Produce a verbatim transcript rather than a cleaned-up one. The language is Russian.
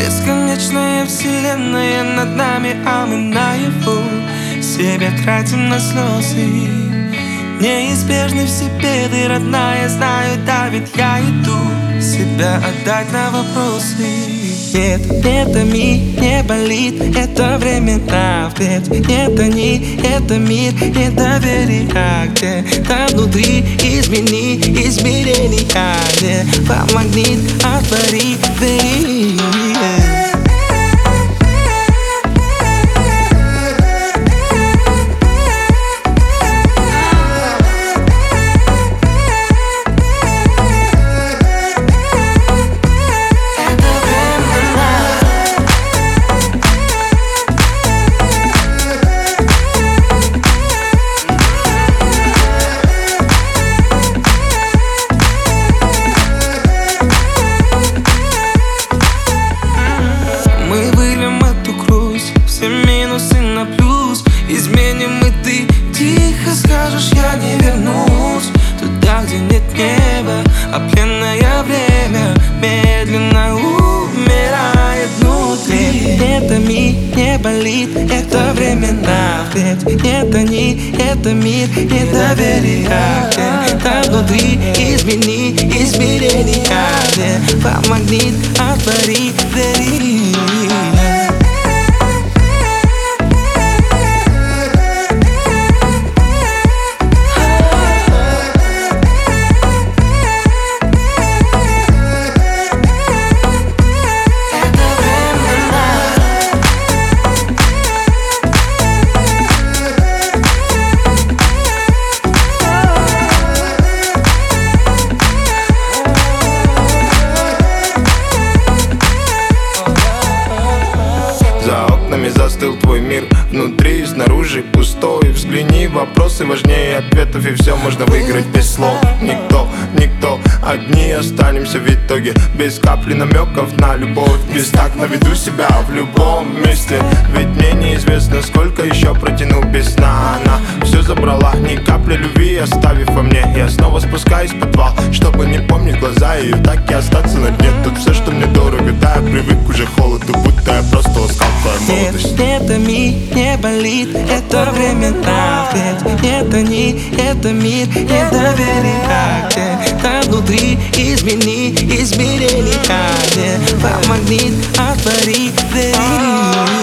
Бесконечная вселенная над нами, а мы наяву себя тратим на слезы. Неизбежны все беды, родная, знаю, да, ведь я иду себя отдать на вопросы. Нет, это ми, не болит, это времена впредь. Нет, они, это мир, недоверия где-то внутри. Измени измерения, где помогни, отвори двери. На плюс изменим, и ты тихо скажешь: я не вернусь туда, где нет неба, а пленное время медленно умирает внутри. Это ми, не болит, это времена впредь. Нет, они, это мир, недоверия где-то внутри. Измени измерения, где помогни, отвори двери. Застыл твой мир, внутри и снаружи пустой. Взгляни, вопросы важнее ответов, и все можно выиграть без слов. Никто, никто, одни останемся в итоге, без капли намеков на любовь. Без так наведу себя в любом месте, ведь мне неизвестно, сколько еще протяну без сна. Она все забрала, ни капли любви оставив во мне. Я снова спускаюсь в подвал, чтобы не помнить глаза ее, так и остаться на дне. Тут все, что мне дорого, да, я привык уже к холоду, будто я просто ласкал твою молодость. Это ми, не болит, это времена впредь. Нет, они, это мир, недоверия где-то внутри. Измени измерения, где помогни, отвори двери.